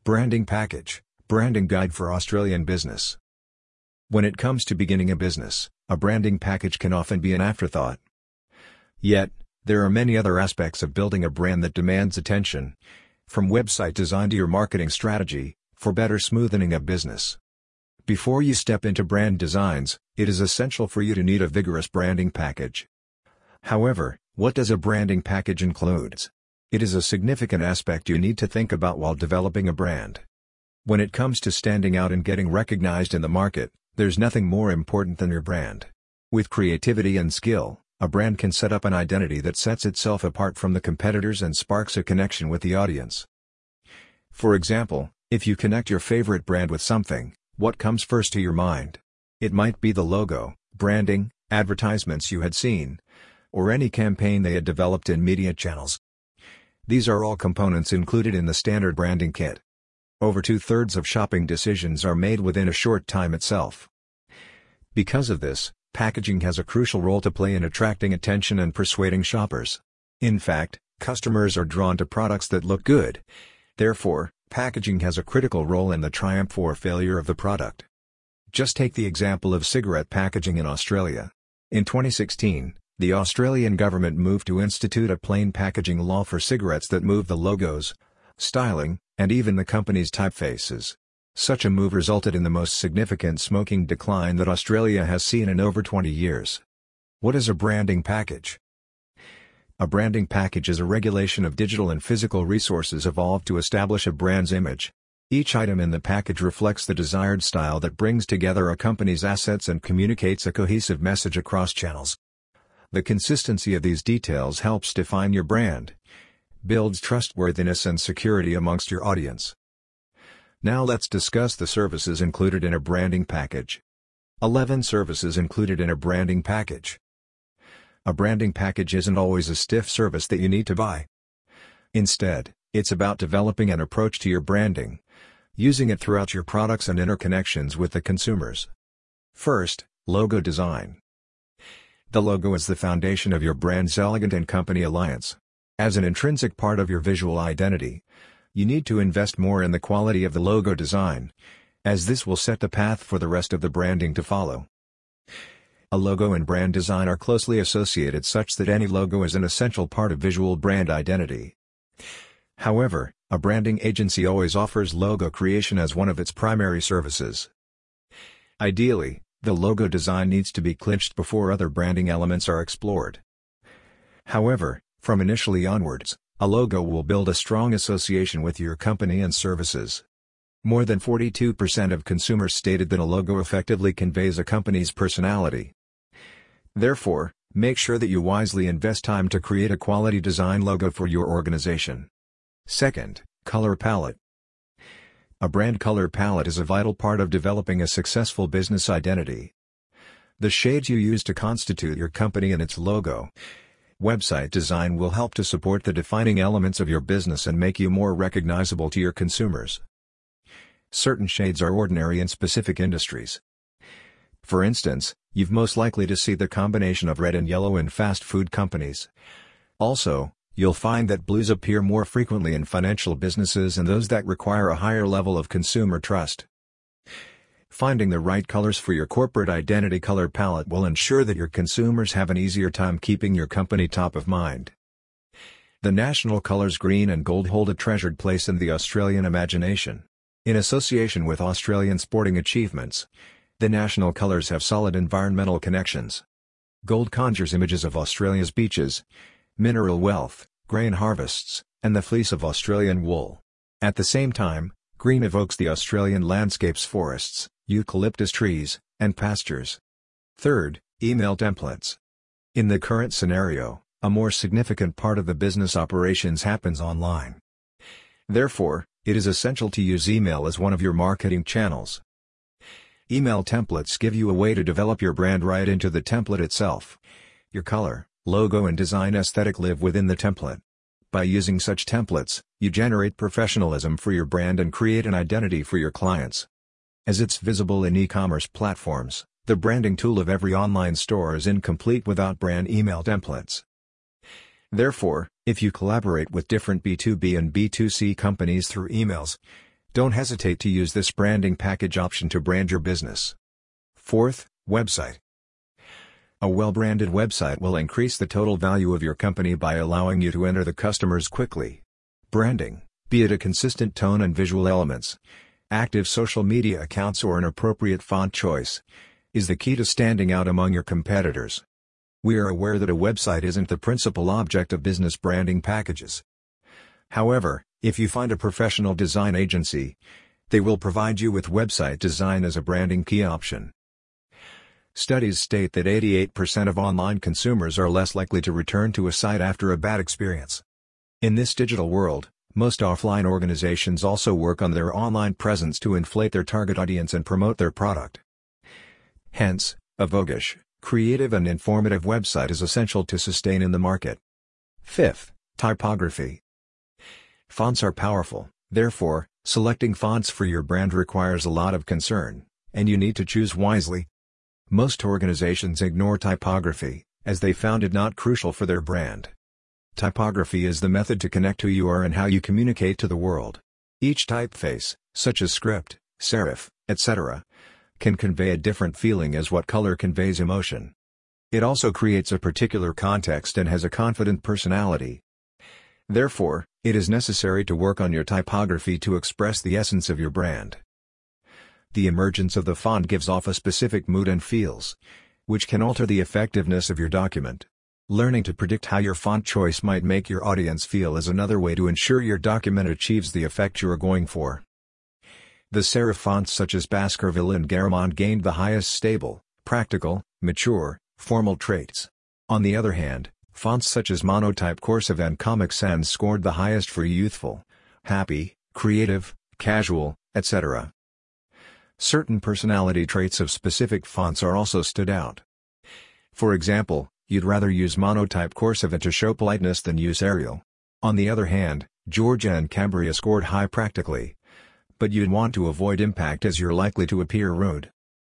Branding Package, Branding Guide for Australian Business. When it comes to beginning a business, a branding package can often be an afterthought. Yet, there are many other aspects of building a brand that demands attention, from website design to your marketing strategy, for better smoothing of business. Before you step into brand designs, it is essential for you to need a vigorous branding package. However, what does a branding package include? It is a significant aspect you need to think about while developing a brand. When it comes to standing out and getting recognized in the market, there's nothing more important than your brand. With creativity and skill, a brand can set up an identity that sets itself apart from the competitors and sparks a connection with the audience. For example, if you connect your favorite brand with something, what comes first to your mind? It might be the logo, branding, advertisements you had seen, or any campaign they had developed in media channels. These are all components included in the standard branding kit. Over 2/3 of shopping decisions are made within a short time itself. Because of this, packaging has a crucial role to play in attracting attention and persuading shoppers. In fact, customers are drawn to products that look good. Therefore, packaging has a critical role in the triumph or failure of the product. Just take the example of cigarette packaging in Australia. In 2016, the Australian government moved to institute a plain packaging law for cigarettes that moved the logos, styling, and even the company's typefaces. Such a move resulted in the most significant smoking decline that Australia has seen in over 20 years. What is a branding package? A branding package is a regulation of digital and physical resources evolved to establish a brand's image. Each item in the package reflects the desired style that brings together a company's assets and communicates a cohesive message across channels. The consistency of these details helps define your brand, builds trustworthiness and security amongst your audience. Now let's discuss the services included in a branding package. 11 services included in a branding package. A branding package isn't always a stiff service that you need to buy. Instead, it's about developing an approach to your branding, using it throughout your products and interconnections with the consumers. First, logo design. The logo is the foundation of your brand's elegant and company alliance. As an intrinsic part of your visual identity, you need to invest more in the quality of the logo design, as this will set the path for the rest of the branding to follow. A logo and brand design are closely associated such that any logo is an essential part of visual brand identity. However, a branding agency always offers logo creation as one of its primary services. Ideally, the logo design needs to be clinched before other branding elements are explored. However, from initially onwards, a logo will build a strong association with your company and services. More than 42% of consumers stated that a logo effectively conveys a company's personality. Therefore, make sure that you wisely invest time to create a quality design logo for your organization. Second, color palette. A brand color palette is a vital part of developing a successful business identity. The shades you use to constitute your company and its logo, website design will help to support the defining elements of your business and make you more recognizable to your consumers. Certain shades are ordinary in specific industries. For instance, you've most likely to see the combination of red and yellow in fast food companies. Also, you'll find that blues appear more frequently in financial businesses and those that require a higher level of consumer trust. Finding the right colors for your corporate identity color palette will ensure that your consumers have an easier time keeping your company top of mind. The national colors green and gold hold a treasured place in the Australian imagination. In association with Australian sporting achievements, the national colors have solid environmental connections. Gold conjures images of Australia's beaches, mineral wealth, grain harvests, and the fleece of Australian wool. At the same time, green evokes the Australian landscapes, forests, eucalyptus trees, and pastures. Third, email templates. In the current scenario, a more significant part of the business operations happens online. Therefore, it is essential to use email as one of your marketing channels. Email templates give you a way to develop your brand right into the template itself. Your color, logo and design aesthetic live within the template. By using such templates, you generate professionalism for your brand and create an identity for your clients. As it's visible in e-commerce platforms, the branding tool of every online store is incomplete without brand email templates. Therefore, if you collaborate with different B2B and B2C companies through emails, Don't hesitate to use this branding package option to brand your business. Fourth, website. A well-branded website will increase the total value of your company by allowing you to enter the customers quickly. Branding, be it a consistent tone and visual elements, active social media accounts or an appropriate font choice, is the key to standing out among your competitors. We are aware that a website isn't the principal object of business branding packages. However, if you find a professional design agency, they will provide you with website design as a branding key option. Studies state that 88% of online consumers are less likely to return to a site after a bad experience. In this digital world, most offline organizations also work on their online presence to inflate their target audience and promote their product. Hence, a voguish, creative and informative website is essential to sustain in the market. Fifth, typography. Fonts are powerful, therefore, selecting fonts for your brand requires a lot of concern, and you need to choose wisely. Most organizations ignore typography, as they found it not crucial for their brand. Typography is the method to connect who you are and how you communicate to the world. Each typeface, such as script, serif, etc., can convey a different feeling as what color conveys emotion. It also creates a particular context and has a confident personality. Therefore, it is necessary to work on your typography to express the essence of your brand. The emergence of the font gives off a specific mood and feels, which can alter the effectiveness of your document. Learning to predict how your font choice might make your audience feel is another way to ensure your document achieves the effect you are going for. The serif fonts such as Baskerville and Garamond gained the highest stable, practical, mature, formal traits. On the other hand, fonts such as Monotype Cursive and Comic Sans scored the highest for youthful, happy, creative, casual, etc. Certain personality traits of specific fonts are also stood out. For example, you'd rather use Monotype Cursive to show politeness than use Arial. On the other hand, Georgia and Cambria scored high practically, but you'd want to avoid impact as you're likely to appear rude.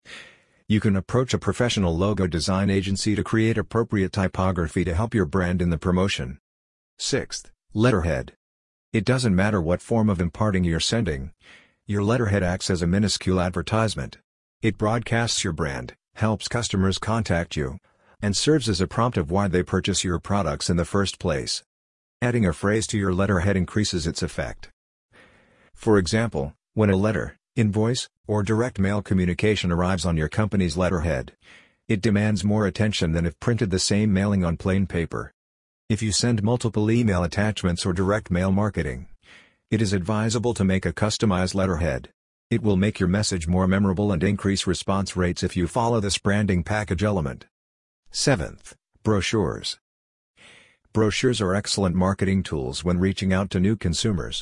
You can approach a professional logo design agency to create appropriate typography to help your brand in the promotion. Sixth, letterhead. It doesn't matter what form of imparting you're sending, your letterhead acts as a minuscule advertisement. It broadcasts your brand, helps customers contact you, and serves as a prompt of why they purchase your products in the first place. Adding a phrase to your letterhead increases its effect. For example, when a letter, invoice, or direct mail communication arrives on your company's letterhead, it demands more attention than if printed the same mailing on plain paper. If you send multiple email attachments or direct mail marketing, it is advisable to make a customized letterhead. It will make your message more memorable and increase response rates if you follow this branding package element. Seventh, brochures. Brochures are excellent marketing tools when reaching out to new consumers.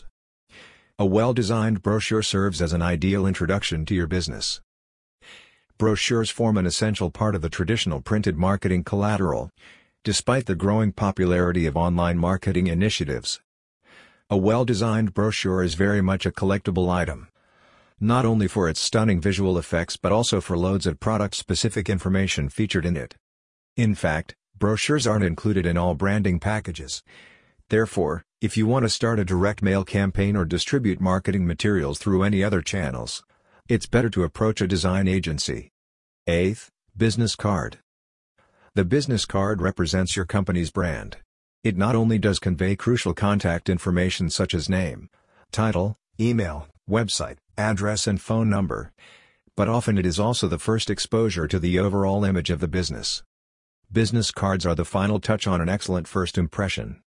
A well-designed brochure serves as an ideal introduction to your business. Brochures form an essential part of the traditional printed marketing collateral, despite the growing popularity of online marketing initiatives. A well-designed brochure is very much a collectible item, not only for its stunning visual effects but also for loads of product-specific information featured in it. In fact, brochures aren't included in all branding packages. Therefore, if you want to start a direct mail campaign or distribute marketing materials through any other channels, it's better to approach a design agency. Eighth, business card. The business card represents your company's brand. It not only does convey crucial contact information such as name, title, email, website, address and phone number, but often it is also the first exposure to the overall image of the business. Business cards are the final touch on an excellent first impression.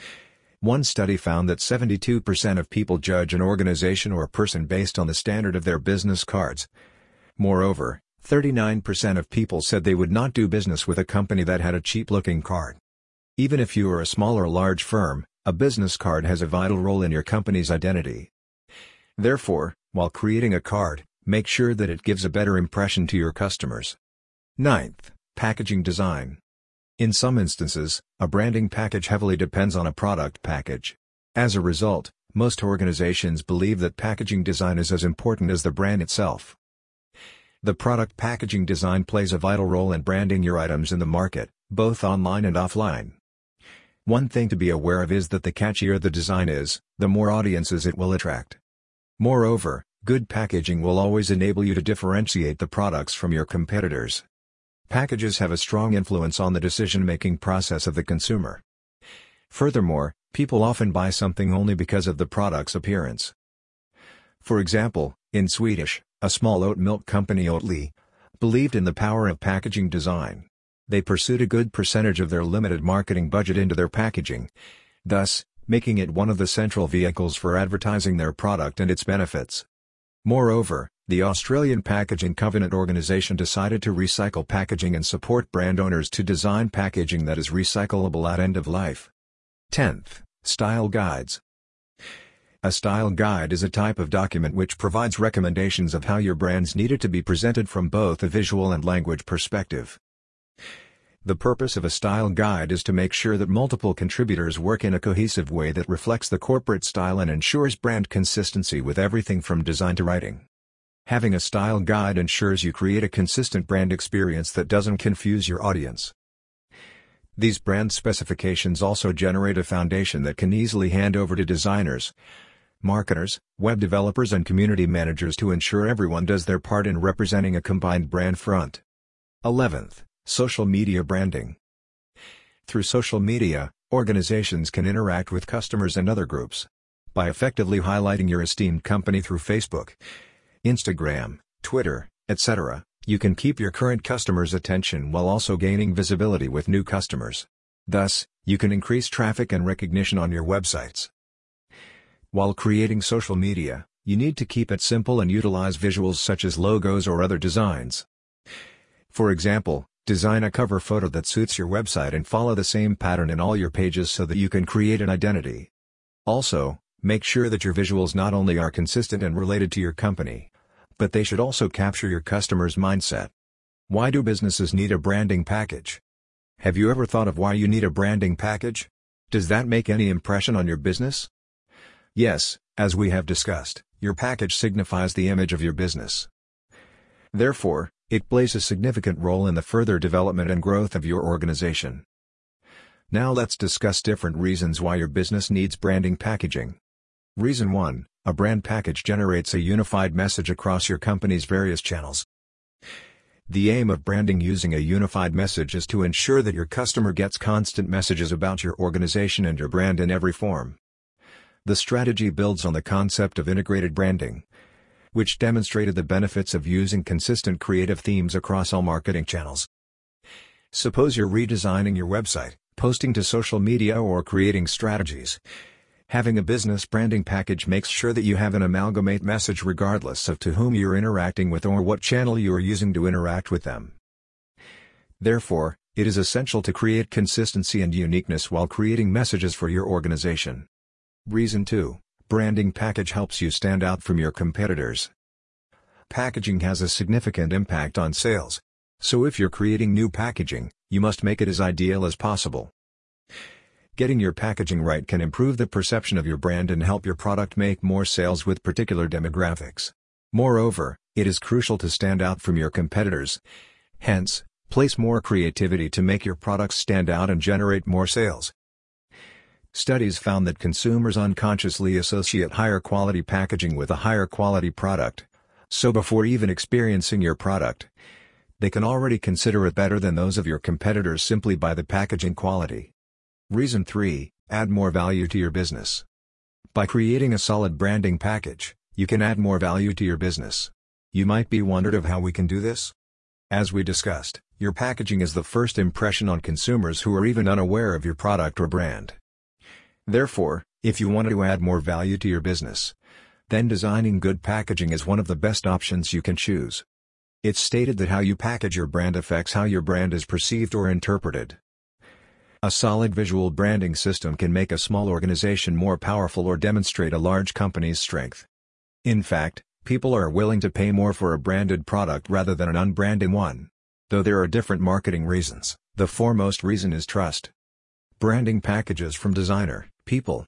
One study found that 72% of people judge an organization or person based on the standard of their business cards. Moreover, 39% of people said they would not do business with a company that had a cheap-looking card. Even if you are a small or large firm, a business card has a vital role in your company's identity. Therefore, while creating a card, make sure that it gives a better impression to your customers. Ninth, packaging design. In some instances, a branding package heavily depends on a product package. As a result, most organizations believe that packaging design is as important as the brand itself. The product packaging design plays a vital role in branding your items in the market, both online and offline. One thing to be aware of is that the catchier the design is, the more audiences it will attract. Moreover, good packaging will always enable you to differentiate the products from your competitors. Packages have a strong influence on the decision-making process of the consumer. Furthermore, people often buy something only because of the product's appearance. For example, in Swedish, a small oat milk company Oatly believed in the power of packaging design. They pursued a good percentage of their limited marketing budget into their packaging, thus, making it one of the central vehicles for advertising their product and its benefits. Moreover, the Australian Packaging Covenant organization decided to recycle packaging and support brand owners to design packaging that is recyclable at end of life. 10th, Style Guides. A style guide is a type of document which provides recommendations of how your brands needed to be presented from both a visual and language perspective. The purpose of a style guide is to make sure that multiple contributors work in a cohesive way that reflects the corporate style and ensures brand consistency with everything from design to writing. Having a style guide ensures you create a consistent brand experience that doesn't confuse your audience. These brand specifications also generate a foundation that can easily hand over to designers, marketers, web developers and community managers to ensure everyone does their part in representing a combined brand front. 11th, Social media branding. Through social media, organizations can interact with customers and other groups. By effectively highlighting your esteemed company through Facebook, Instagram, Twitter, etc., you can keep your current customers' attention while also gaining visibility with new customers. Thus, you can increase traffic and recognition on your websites. While creating social media, you need to keep it simple and utilize visuals such as logos or other designs. For example, design a cover photo that suits your website and follow the same pattern in all your pages so that you can create an identity. Also, make sure that your visuals not only are consistent and related to your company, but they should also capture your customer's mindset. Why do businesses need a branding package? Have you ever thought of why you need a branding package? Does that make any impression on your business? Yes, as we have discussed, your package signifies the image of your business. Therefore, it plays a significant role in the further development and growth of your organization. Now let's discuss different reasons why your business needs branding packaging. Reason 1, a brand package generates a unified message across your company's various channels. The aim of branding using a unified message is to ensure that your customer gets constant messages about your organization and your brand in every form. The strategy builds on the concept of integrated branding, which demonstrated the benefits of using consistent creative themes across all marketing channels. Suppose you're redesigning your website, posting to social media or creating strategies. Having a business branding package makes sure that you have an amalgamate message regardless of to whom you're interacting with or what channel you are using to interact with them. Therefore, it is essential to create consistency and uniqueness while creating messages for your organization. Reason 2, branding package helps you stand out from your competitors. Packaging has a significant impact on sales. So if you're creating new packaging, you must make it as ideal as possible. Getting your packaging right can improve the perception of your brand and help your product make more sales with particular demographics. Moreover, it is crucial to stand out from your competitors. Hence, place more creativity to make your products stand out and generate more sales. Studies found that consumers unconsciously associate higher quality packaging with a higher quality product. So before even experiencing your product, they can already consider it better than those of your competitors simply by the packaging quality. Reason 3, add more value to your business. By creating a solid branding package, you can add more value to your business. You might be wondered of how we can do this? As we discussed, your packaging is the first impression on consumers who are even unaware of your product or brand. Therefore, if you want to add more value to your business, then designing good packaging is one of the best options you can choose. It's stated that how you package your brand affects how your brand is perceived or interpreted. A solid visual branding system can make a small organization more powerful or demonstrate a large company's strength. In fact, people are willing to pay more for a branded product rather than an unbranded one. Though there are different marketing reasons, the foremost reason is trust. Branding packages from designer, people.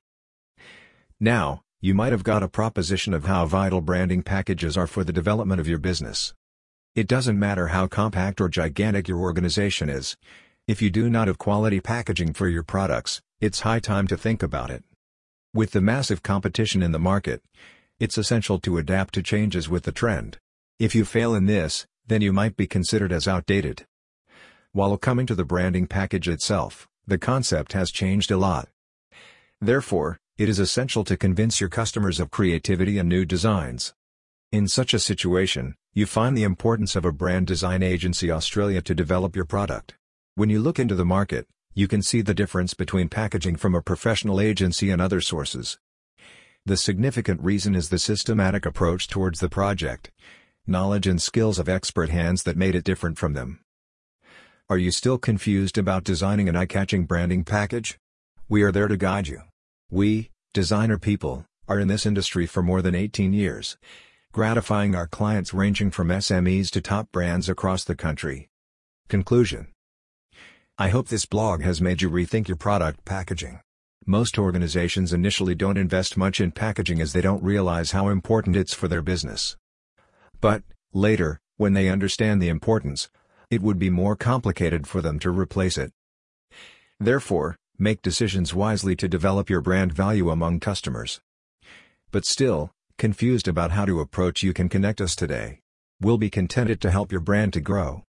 Now, you might have got a proposition of how vital branding packages are for the development of your business. It doesn't matter how compact or gigantic your organization is. If you do not have quality packaging for your products, it's high time to think about it. With the massive competition in the market, It's essential to adapt to changes with the trend. If you fail in this, then you might be considered as outdated. While coming to the branding package itself, the concept has changed a lot. Therefore, it is essential to convince your customers of creativity and new designs. In such a situation, you find the importance of a brand design agency Australia to develop your product. When you look into the market, you can see the difference between packaging from a professional agency and other sources. The significant reason is the systematic approach towards the project, knowledge and skills of expert hands that made it different from them. Are you still confused about designing an eye-catching branding package? We are there to guide you. We, designer people, are in this industry for more than 18 years, gratifying our clients ranging from SMEs to top brands across the country. Conclusion. I hope this blog has made you rethink your product packaging. Most organizations initially don't invest much in packaging as they don't realize how important it's for their business. But, later, when they understand the importance, it would be more complicated for them to replace it. Therefore, make decisions wisely to develop your brand value among customers. But still, confused about how to approach, you can connect us today. We'll be contented to help your brand to grow.